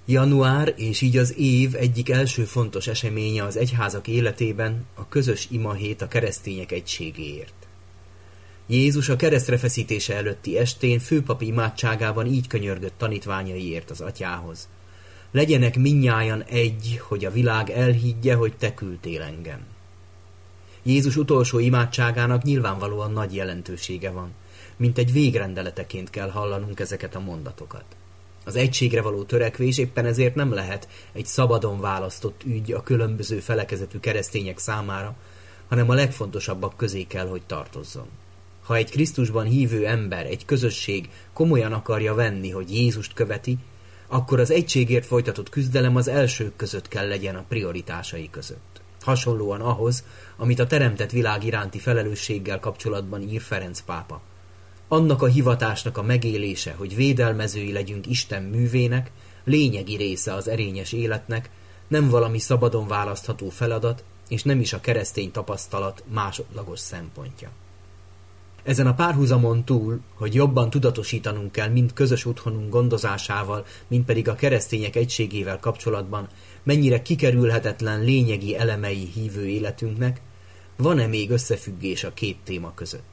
Január és így az év egyik első fontos eseménye az egyházak életében a közös imahét a keresztények egységéért. Jézus a keresztre feszítése előtti estén főpapi imádságában így könyörgött tanítványaiért az atyához. Legyenek mindnyájan egy, hogy a világ elhiggye, hogy te küldtél engem. Jézus utolsó imádságának nyilvánvalóan nagy jelentősége van, mint egy végrendeleteként kell hallanunk ezeket a mondatokat. Az egységre való törekvés éppen ezért nem lehet egy szabadon választott ügy a különböző felekezetű keresztények számára, hanem a legfontosabbak közé kell, hogy tartozzon. Ha egy Krisztusban hívő ember, egy közösség komolyan akarja venni, hogy Jézust követi, akkor az egységért folytatott küzdelem az elsők között kell legyen a prioritásai között. Hasonlóan ahhoz, amit a teremtett világ iránti felelősséggel kapcsolatban ír Ferenc pápa. Annak a hivatásnak a megélése, hogy védelmezői legyünk Isten művének, lényegi része az erényes életnek, nem valami szabadon választható feladat, és nem is a keresztény tapasztalat másodlagos szempontja. Ezen a párhuzamon túl, hogy jobban tudatosítanunk kell mind közös otthonunk gondozásával, mind pedig a keresztények egységével kapcsolatban, mennyire kikerülhetetlen lényegi elemei hívő életünknek, van-e még összefüggés a két téma között?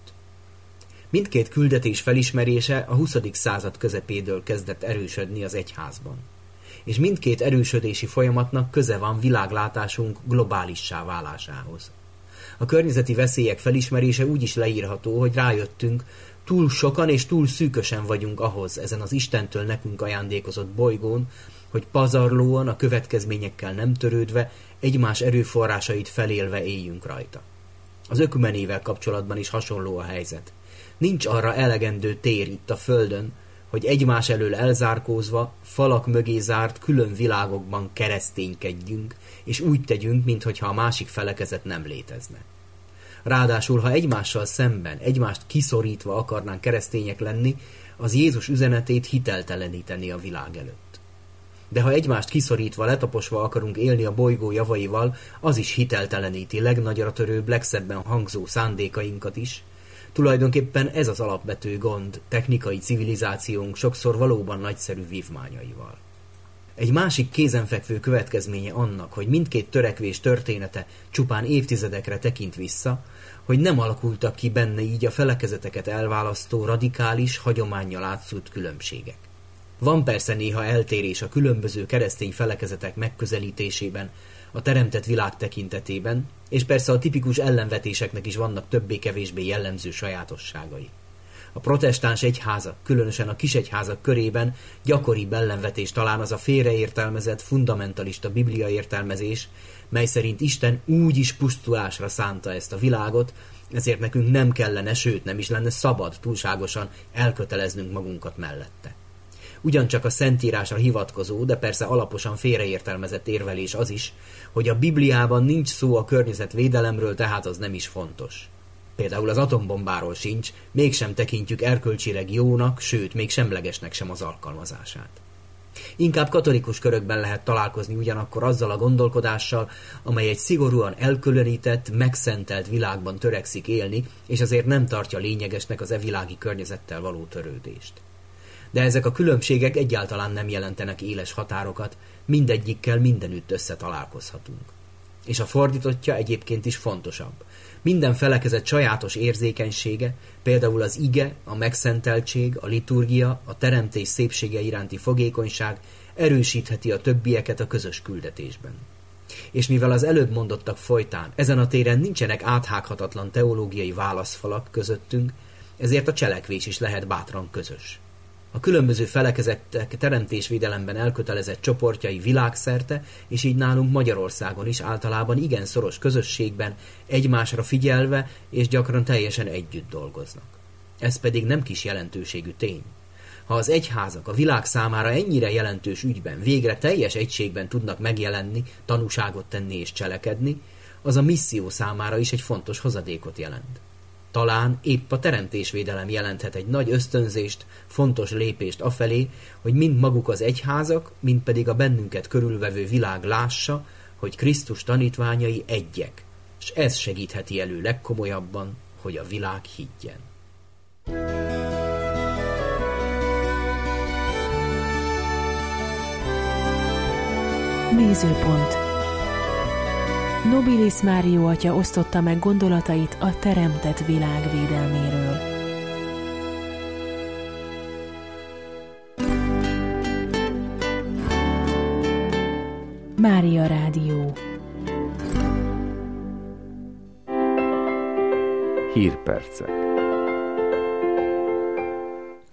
Mindkét küldetés felismerése a 20. század közepétől kezdett erősödni az egyházban. És mindkét erősödési folyamatnak köze van világlátásunk globálissá válásához. A környezeti veszélyek felismerése úgy is leírható, hogy rájöttünk, túl sokan és túl szűkösen vagyunk ahhoz ezen az Istentől nekünk ajándékozott bolygón, hogy pazarlóan, a következményekkel nem törődve, egymás erőforrásait felélve éljünk rajta. Az ökumenével kapcsolatban is hasonló a helyzet. Nincs arra elegendő tér itt a Földön, hogy egymás elől elzárkózva, falak mögé zárt külön világokban kereszténykedjünk, és úgy tegyünk, minthogyha a másik felekezet nem létezne. Ráadásul, ha egymással szemben, egymást kiszorítva akarnánk keresztények lenni, az Jézus üzenetét hitelteleníteni a világ előtt. De ha egymást kiszorítva, letaposva akarunk élni a bolygó javaival, az is hitelteleníti legnagyra törőbb, legszebben hangzó szándékainkat is. Tulajdonképpen ez az alapvető gond technikai civilizációnk sokszor valóban nagyszerű vívmányaival. Egy másik kézenfekvő következménye annak, hogy mindkét törekvés története csupán évtizedekre tekint vissza, hogy nem alakultak ki benne így a felekezeteket elválasztó radikális, hagyománnyal átszúrt különbségek. Van persze néha eltérés a különböző keresztény felekezetek megközelítésében, a teremtett világ tekintetében, és persze a tipikus ellenvetéseknek is vannak többé-kevésbé jellemző sajátosságai. A protestáns egyházak, különösen a kisegyházak körében gyakoribb ellenvetés talán az a félreértelmezett, fundamentalista bibliaértelmezés, mely szerint Isten úgy is pusztulásra szánta ezt a világot, ezért nekünk nem kellene, sőt nem is lenne szabad túlságosan elköteleznünk magunkat mellette. Ugyancsak a Szentírásra hivatkozó, de persze alaposan félreértelmezett érvelés az is, hogy a Bibliában nincs szó a környezetvédelemről, tehát az nem is fontos. Például az atombombáról sincs, mégsem tekintjük erkölcsileg jónak, sőt, még semlegesnek sem az alkalmazását. Inkább katolikus körökben lehet találkozni ugyanakkor azzal a gondolkodással, amely egy szigorúan elkülönített, megszentelt világban törekszik élni, és azért nem tartja lényegesnek az világi környezettel való törődést. De ezek a különbségek egyáltalán nem jelentenek éles határokat, mindegyikkel mindenütt összetalálkozhatunk. És a fordítottja egyébként is fontosabb. Minden felekezet sajátos érzékenysége, például az ige, a megszenteltség, a liturgia, a teremtés szépsége iránti fogékonyság erősítheti a többieket a közös küldetésben. És mivel az előbb mondottak folytán ezen a téren nincsenek áthághatatlan teológiai válaszfalak közöttünk, ezért a cselekvés is lehet bátran közös. A különböző felekezetek teremtésvédelemben elkötelezett csoportjai világszerte, és így nálunk Magyarországon is általában igen szoros közösségben, egymásra figyelve és gyakran teljesen együtt dolgoznak. Ez pedig nem kis jelentőségű tény. Ha az egyházak a világ számára ennyire jelentős ügyben végre teljes egységben tudnak megjelenni, tanúságot tenni és cselekedni, az a misszió számára is egy fontos hozadékot jelent. Talán épp a teremtésvédelem jelenthet egy nagy ösztönzést, fontos lépést afelé, hogy mind maguk az egyházak, mind pedig a bennünket körülvevő világ lássa, hogy Krisztus tanítványai egyek, és ez segítheti elő legkomolyabban, hogy a világ higgyen. Nézőpont. Nobilis Mário atya osztotta meg gondolatait a teremtett világ védelméről. Mária Rádió. Hírpercek.